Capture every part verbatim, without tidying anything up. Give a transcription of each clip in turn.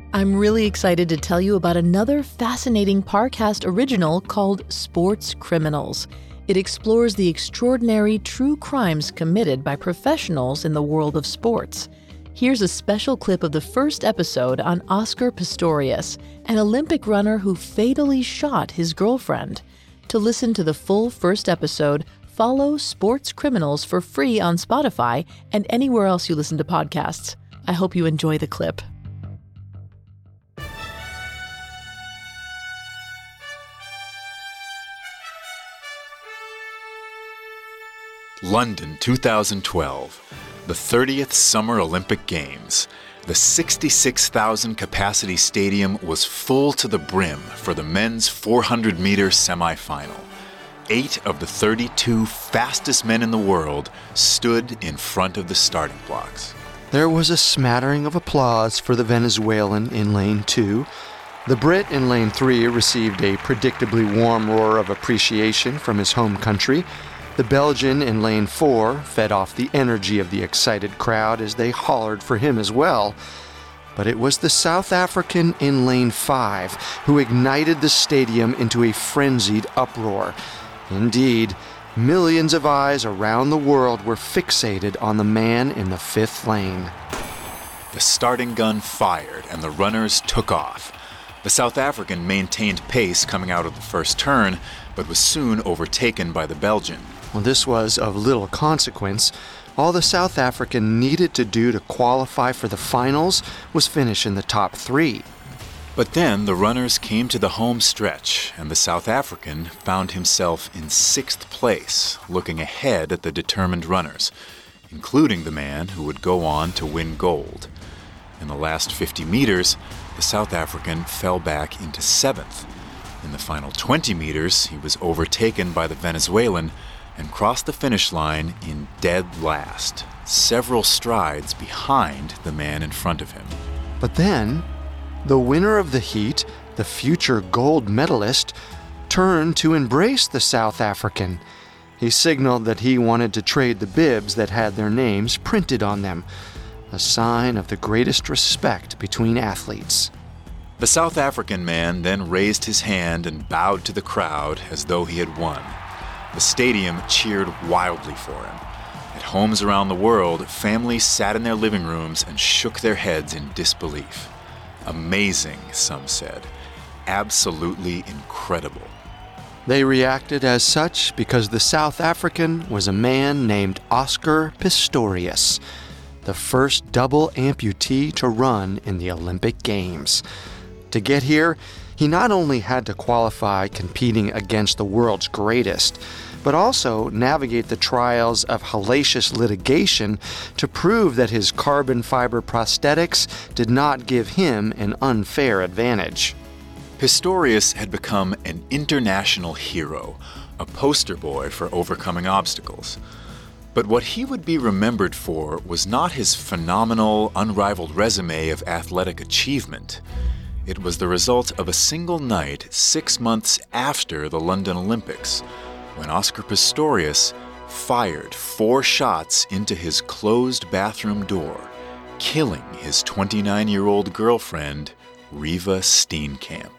I'm really excited to tell you about another fascinating Parcast original called Sports Criminals. It explores the extraordinary true crimes committed by professionals in the world of sports. Here's a special clip of the first episode on Oscar Pistorius, an Olympic runner who fatally shot his girlfriend. To listen to the full first episode, follow Sports Criminals for free on Spotify and anywhere else you listen to podcasts. I hope you enjoy the clip. London two thousand twelve, the thirtieth Summer Olympic Games. The sixty-six thousand capacity stadium was full to the brim for the men's four hundred meter semifinal. Eight of the thirty-two fastest men in the world stood in front of the starting blocks. There was a smattering of applause for the Venezuelan in lane two. The Brit in lane three received a predictably warm roar of appreciation from his home country. The Belgian in lane four fed off the energy of the excited crowd as they hollered for him as well. But it was the South African in lane five who ignited the stadium into a frenzied uproar. Indeed, millions of eyes around the world were fixated on the man in the fifth lane. The starting gun fired and the runners took off. The South African maintained pace coming out of the first turn, but was soon overtaken by the Belgian. Well, this was of little consequence. All the South African needed to do to qualify for the finals was finish in the top three. But then the runners came to the home stretch, and the South African found himself in sixth place, looking ahead at the determined runners, including the man who would go on to win gold. In the last fifty meters, the South African fell back into seventh. In the final twenty meters, he was overtaken by the Venezuelan and crossed the finish line in dead last, several strides behind the man in front of him. But then, the winner of the heat, the future gold medalist, turned to embrace the South African. He signaled that he wanted to trade the bibs that had their names printed on them, a sign of the greatest respect between athletes. The South African man then raised his hand and bowed to the crowd as though he had won. The stadium cheered wildly for him. At homes around the world, families sat in their living rooms and shook their heads in disbelief. Amazing, some said. Absolutely incredible. They reacted as such because the South African was a man named Oscar Pistorius, the first double amputee to run in the Olympic Games. To get here, he not only had to qualify competing against the world's greatest, but also navigate the trials of hellacious litigation to prove that his carbon fiber prosthetics did not give him an unfair advantage. Pistorius had become an international hero, a poster boy for overcoming obstacles. But what he would be remembered for was not his phenomenal, unrivaled resume of athletic achievement. It was the result of a single night six months after the London Olympics, when Oscar Pistorius fired four shots into his closed bathroom door, killing his twenty-nine-year-old girlfriend, Reeva Steenkamp.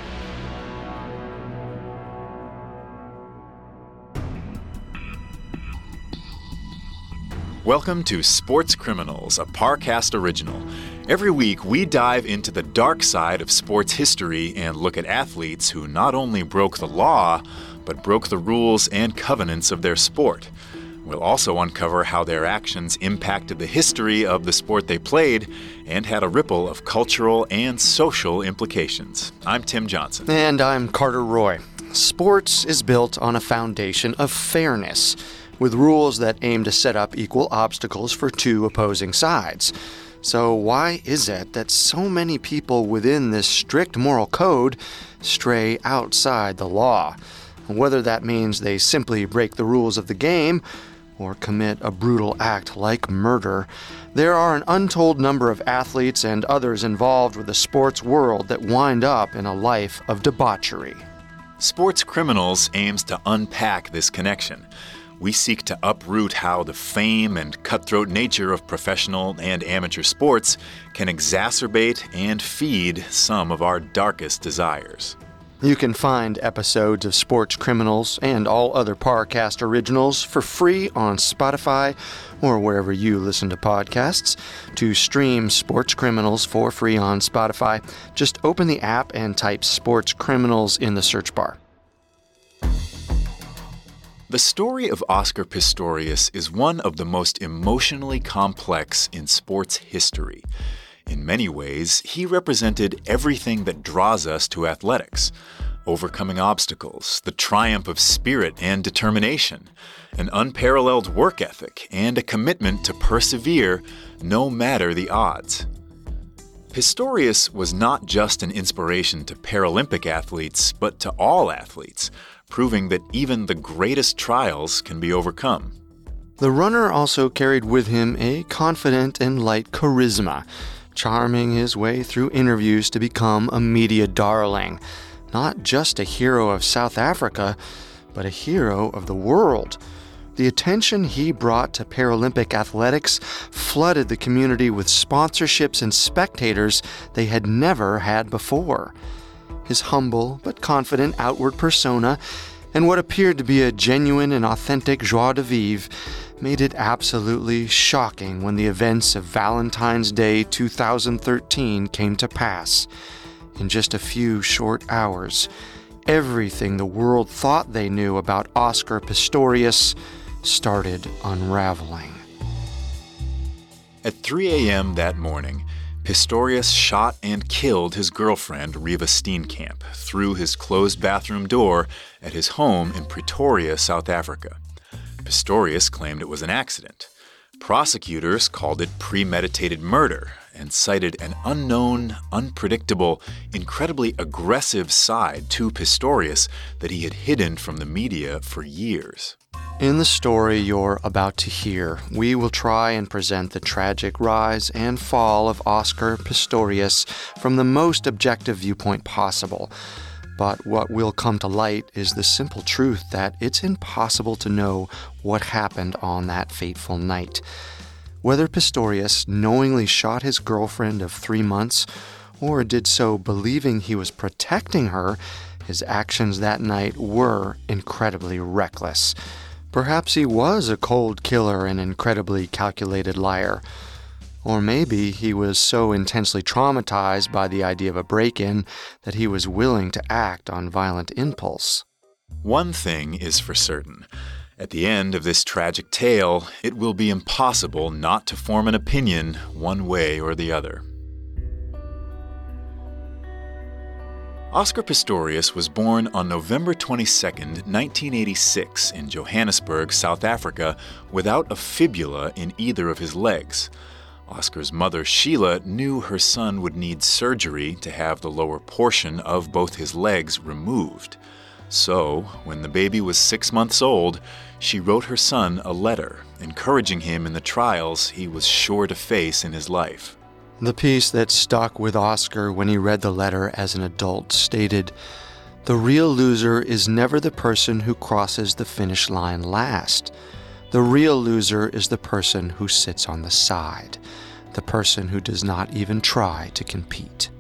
Welcome to Sports Criminals, a Parcast original. Every week, we dive into the dark side of sports history and look at athletes who not only broke the law, but broke the rules and covenants of their sport. We'll also uncover how their actions impacted the history of the sport they played and had a ripple of cultural and social implications. I'm Tim Johnson. And I'm Carter Roy. Sports is built on a foundation of fairness, with rules that aim to set up equal obstacles for two opposing sides. So why is it that so many people within this strict moral code stray outside the law? Whether that means they simply break the rules of the game or commit a brutal act like murder, there are an untold number of athletes and others involved with the sports world that wind up in a life of debauchery. Sports Criminals aims to unpack this connection. we seek to uproot how the fame and cutthroat nature of professional and amateur sports can exacerbate and feed some of our darkest desires. You can find episodes of Sports Criminals and all other Parcast originals for free on Spotify or wherever you listen to podcasts. To stream Sports Criminals for free on Spotify, just open the app and type Sports Criminals in the search bar. The story of Oscar Pistorius is one of the most emotionally complex in sports history. In many ways, he represented everything that draws us to athletics: overcoming obstacles, the triumph of spirit and determination, an unparalleled work ethic, and a commitment to persevere no matter the odds. Pistorius was not just an inspiration to Paralympic athletes, but to all athletes, proving that even the greatest trials can be overcome. The runner also carried with him a confident and light charisma, charming his way through interviews to become a media darling. Not just a hero of South Africa, but a hero of the world. The attention he brought to Paralympic athletics flooded the community with sponsorships and spectators they had never had before. His humble but confident outward persona and what appeared to be a genuine and authentic joie de vivre made it absolutely shocking when the events of Valentine's Day two thousand thirteen came to pass. In just a few short hours, everything the world thought they knew about Oscar Pistorius started unraveling. At three a.m. that morning, Pistorius shot and killed his girlfriend, Reeva Steenkamp, through his closed bathroom door at his home in Pretoria, South Africa. Pistorius claimed it was an accident. Prosecutors called it premeditated murder and cited an unknown, unpredictable, incredibly aggressive side to Pistorius that he had hidden from the media for years. In the story you're about to hear, we will try and present the tragic rise and fall of Oscar Pistorius from the most objective viewpoint possible. But what will come to light is the simple truth that it's impossible to know what happened on that fateful night. Whether Pistorius knowingly shot his girlfriend of three months or did so believing he was protecting her, his actions that night were incredibly reckless. Perhaps he was a cold killer and incredibly calculated liar. Or maybe he was so intensely traumatized by the idea of a break-in that he was willing to act on violent impulse. One thing is for certain. At the end of this tragic tale, it will be impossible not to form an opinion one way or the other. Oscar Pistorius was born on November twenty-second, nineteen eighty-six, in Johannesburg, South Africa, without a fibula in either of his legs. Oscar's mother, Sheila, knew her son would need surgery to have the lower portion of both his legs removed. So, when the baby was six months old, she wrote her son a letter, encouraging him in the trials he was sure to face in his life. The piece that stuck with Oscar when he read the letter as an adult stated, "The real loser is never the person who crosses the finish line last. The real loser is the person who sits on the side, the person who does not even try to compete."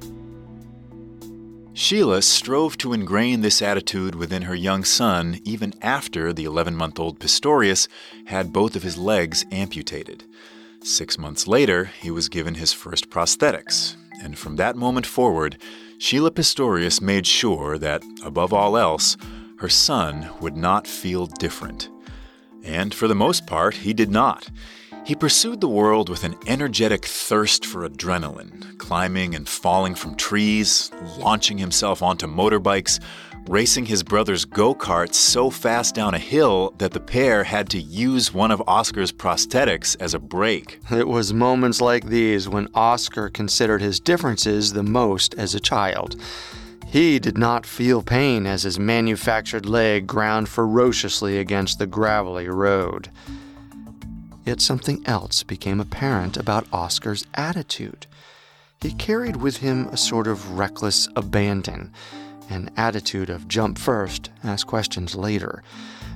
Sheila strove to ingrain this attitude within her young son even after the eleven-month-old Pistorius had both of his legs amputated. Six months later, he was given his first prosthetics, and from that moment forward, Sheila Pistorius made sure that, above all else, her son would not feel different. And for the most part, he did not. He pursued the world with an energetic thirst for adrenaline, climbing and falling from trees, launching himself onto motorbikes, racing his brother's go-karts so fast down a hill that the pair had to use one of Oscar's prosthetics as a brake. It was moments like these when Oscar considered his differences the most as a child. He did not feel pain as his manufactured leg ground ferociously against the gravelly road. Yet something else became apparent about Oscar's attitude. He carried with him a sort of reckless abandon, an attitude of jump first, ask questions later.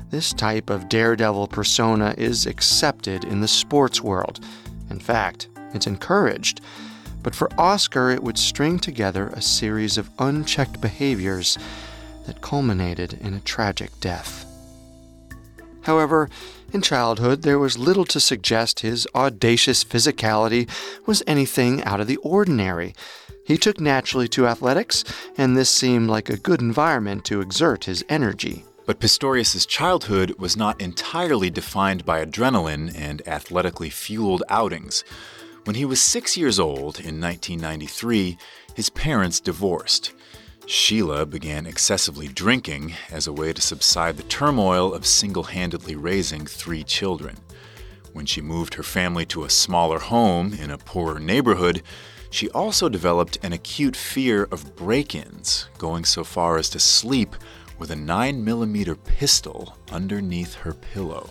This type of daredevil persona is accepted in the sports world. In fact, it's encouraged. But for Oscar, it would string together a series of unchecked behaviors that culminated in a tragic death. However, in childhood, there was little to suggest his audacious physicality was anything out of the ordinary. He took naturally to athletics, and this seemed like a good environment to exert his energy. But Pistorius' childhood was not entirely defined by adrenaline and athletically fueled outings. When he was six years old in nineteen ninety-three, his parents divorced. Sheila began excessively drinking as a way to subside the turmoil of single-handedly raising three children. When she moved her family to a smaller home in a poorer neighborhood, she also developed an acute fear of break-ins, going so far as to sleep with a nine millimeter pistol underneath her pillow.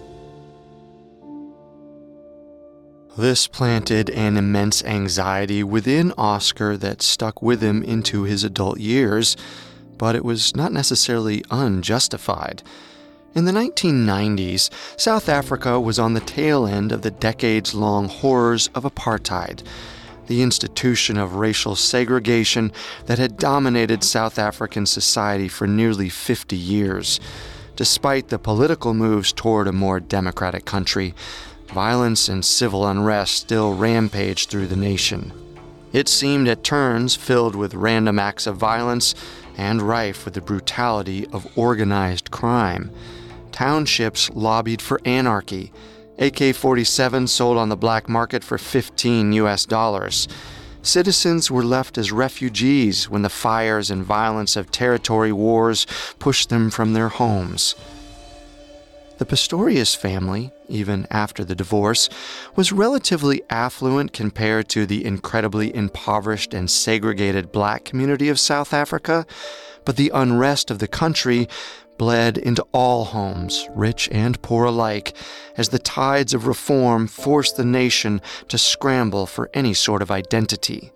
This planted an immense anxiety within Oscar that stuck with him into his adult years, but it was not necessarily unjustified. In the nineteen nineties, South Africa was on the tail end of the decades-long horrors of apartheid, the institution of racial segregation that had dominated South African society for nearly fifty years. Despite the political moves toward a more democratic country, violence and civil unrest still rampaged through the nation. It seemed at turns filled with random acts of violence and rife with the brutality of organized crime. Townships lobbied for anarchy. A K forty-seven sold on the black market for fifteen U S dollars. Citizens were left as refugees when the fires and violence of territory wars pushed them from their homes. The Pistorius family, even after the divorce, was relatively affluent compared to the incredibly impoverished and segregated black community of South Africa, but the unrest of the country bled into all homes, rich and poor alike, as the tides of reform forced the nation to scramble for any sort of identity.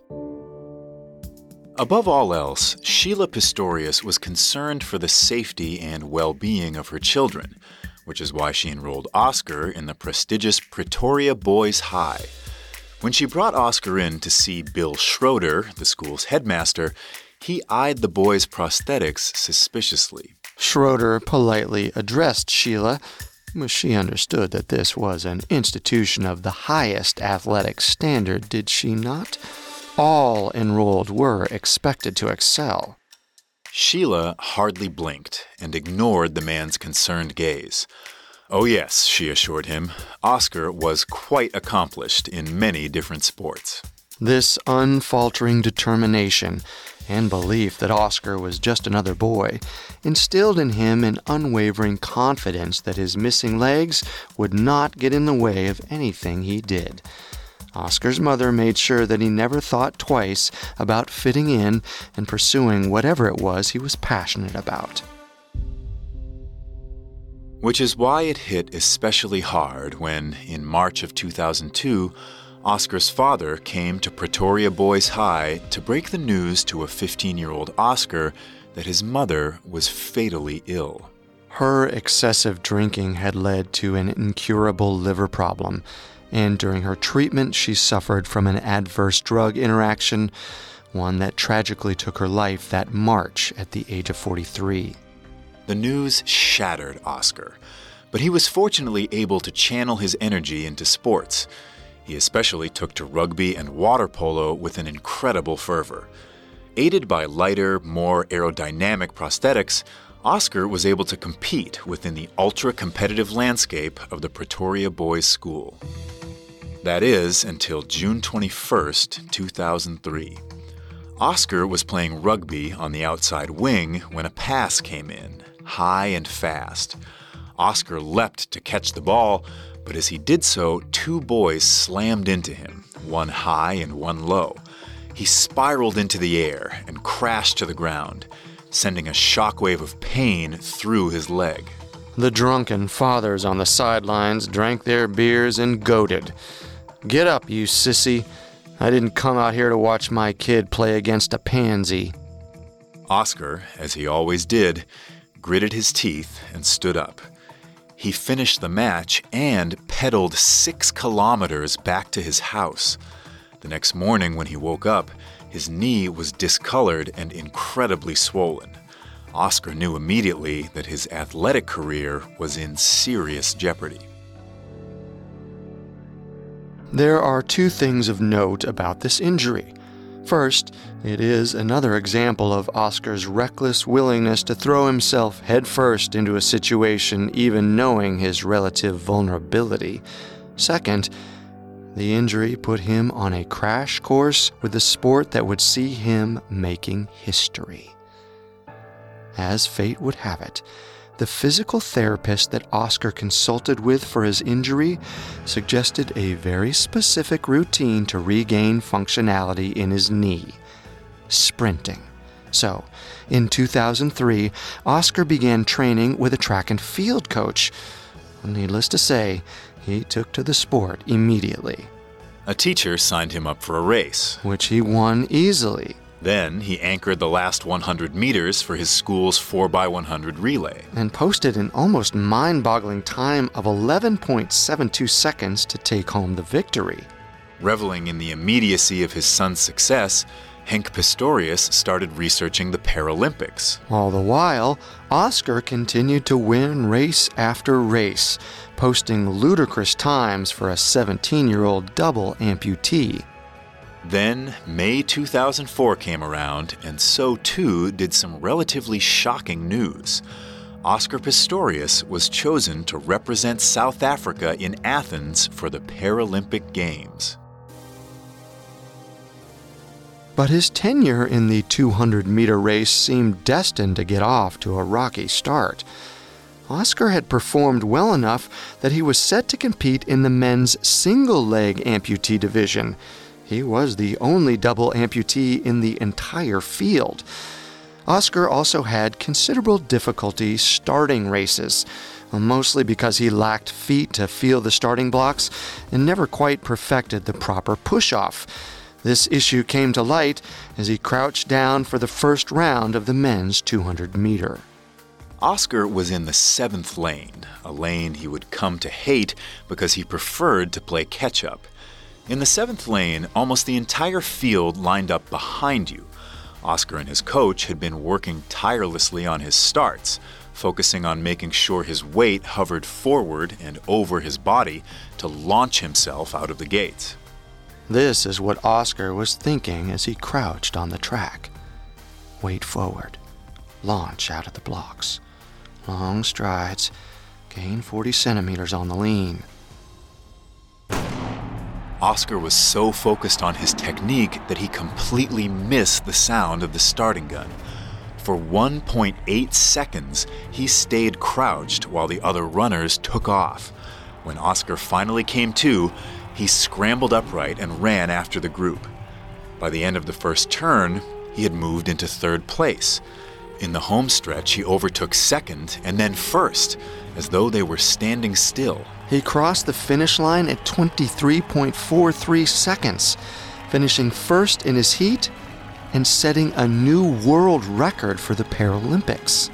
Above all else, Sheila Pistorius was concerned for the safety and well-being of her children, which is why she enrolled Oscar in the prestigious Pretoria Boys High. When she brought Oscar in to see Bill Schroeder, the school's headmaster, he eyed the boy's prosthetics suspiciously. Schroeder politely addressed Sheila, but she understood that this was an institution of the highest athletic standard, did she not? All enrolled were expected to excel. Sheila hardly blinked and ignored the man's concerned gaze. Oh yes, she assured him, Oscar was quite accomplished in many different sports. This unfaltering determination and belief that Oscar was just another boy instilled in him an unwavering confidence that his missing legs would not get in the way of anything he did. Oscar's mother made sure that he never thought twice about fitting in and pursuing whatever it was he was passionate about. Which is why it hit especially hard when, in March of two thousand two, Oscar's father came to Pretoria Boys High to break the news to a fifteen-year-old Oscar that his mother was fatally ill. Her excessive drinking had led to an incurable liver problem, and during her treatment she suffered from an adverse drug interaction, one that tragically took her life that March at the age of forty-three. The news shattered Oscar, but he was fortunately able to channel his energy into sports. He especially took to rugby and water polo with an incredible fervor. Aided by lighter, more aerodynamic prosthetics, Oscar was able to compete within the ultra-competitive landscape of the Pretoria Boys School. That is, until June twenty-first, two thousand three. Oscar was playing rugby on the outside wing when a pass came in, high and fast. Oscar leapt to catch the ball, but as he did so, two boys slammed into him, one high and one low. He spiraled into the air and crashed to the ground, sending a shockwave of pain through his leg. The drunken fathers on the sidelines drank their beers and goaded. "Get up, you sissy. I didn't come out here to watch my kid play against a pansy." Oscar, as he always did, gritted his teeth and stood up. He finished the match and pedaled six kilometers back to his house. The next morning when he woke up, his knee was discolored and incredibly swollen. Oscar knew immediately that his athletic career was in serious jeopardy. There are two things of note about this injury. First, it is another example of Oscar's reckless willingness to throw himself headfirst into a situation even knowing his relative vulnerability. Second, the injury put him on a crash course with a sport that would see him making history. As fate would have it, the physical therapist that Oscar consulted with for his injury suggested a very specific routine to regain functionality in his knee: sprinting. So, in two thousand three, Oscar began training with a track and field coach. Needless to say, he took to the sport immediately. A teacher signed him up for a race, which he won easily. Then he anchored the last one hundred meters for his school's four by one hundred relay, and posted an almost mind-boggling time of eleven point seven two seconds to take home the victory. Reveling in the immediacy of his son's success, Henk Pistorius started researching the Paralympics. All the while, Oscar continued to win race after race, posting ludicrous times for a seventeen-year-old double amputee. Then, May two thousand four came around, and so too did some relatively shocking news. Oscar Pistorius was chosen to represent South Africa in Athens for the Paralympic Games. But his tenure in the two hundred meter race seemed destined to get off to a rocky start. Oscar had performed well enough that he was set to compete in the men's single-leg amputee division. He was the only double amputee in the entire field. Oscar also had considerable difficulty starting races, mostly because he lacked feet to feel the starting blocks and never quite perfected the proper push-off. This issue came to light as he crouched down for the first round of the men's two hundred meter. Oscar was in the seventh lane, a lane he would come to hate because he preferred to play catch-up. In the seventh lane, almost the entire field lined up behind you. Oscar and his coach had been working tirelessly on his starts, focusing on making sure his weight hovered forward and over his body to launch himself out of the gates. This is what Oscar was thinking as he crouched on the track. Weight forward, launch out of the blocks. Long strides, gain forty centimeters on the lean. Oscar was so focused on his technique that he completely missed the sound of the starting gun. For one point eight seconds, he stayed crouched while the other runners took off. When Oscar finally came to, he scrambled upright and ran after the group. By the end of the first turn, he had moved into third place. In the home stretch, he overtook second and then first, as though they were standing still. He crossed the finish line at twenty-three point four three seconds, finishing first in his heat and setting a new world record for the Paralympics.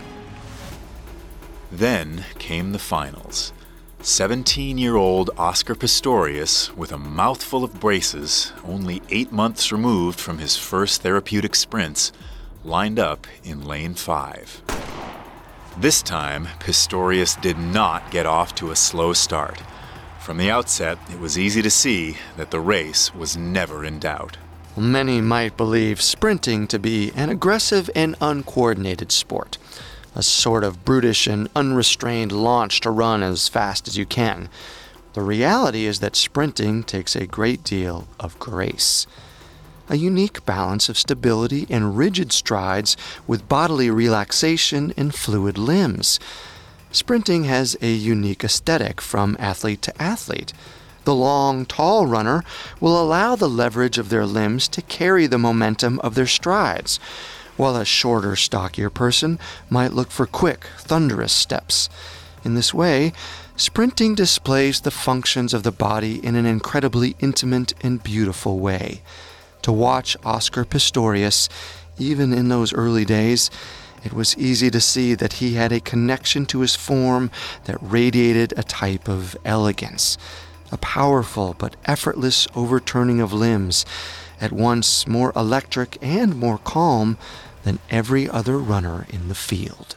Then came the finals. seventeen-year-old Oscar Pistorius, with a mouthful of braces, only eight months removed from his first therapeutic sprints, lined up in lane five. This time, Pistorius did not get off to a slow start. From the outset, it was easy to see that the race was never in doubt. Many might believe sprinting to be an aggressive and uncoordinated sport, a sort of brutish and unrestrained launch to run as fast as you can. The reality is that sprinting takes a great deal of grace. A unique balance of stability and rigid strides with bodily relaxation and fluid limbs. Sprinting has a unique aesthetic from athlete to athlete. The long, tall runner will allow the leverage of their limbs to carry the momentum of their strides, while a shorter, stockier person might look for quick, thunderous steps. In this way, sprinting displays the functions of the body in an incredibly intimate and beautiful way. To watch Oscar Pistorius, even in those early days, It was easy to see that he had a connection to his form that radiated a type of elegance, a powerful but effortless overturning of limbs, at once more electric and more calm than every other runner in the field.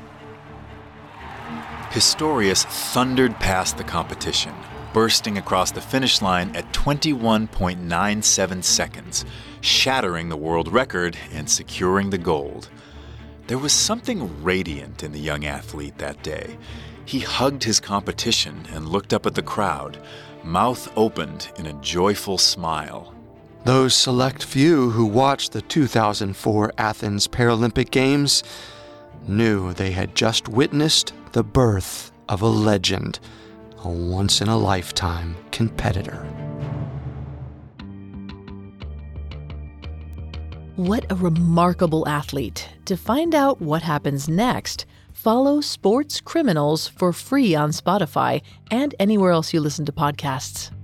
Pistorius thundered past the competition, bursting across the finish line at twenty-one point nine seven seconds, shattering the world record and securing the gold. There was something radiant in the young athlete that day. He hugged his competition and looked up at the crowd, mouth opened in a joyful smile. Those select few who watched the two thousand four Athens Paralympic Games knew they had just witnessed the birth of a legend, a once-in-a-lifetime competitor. What a remarkable athlete. To find out what happens next, follow Sports Criminals for free on Spotify and anywhere else you listen to podcasts.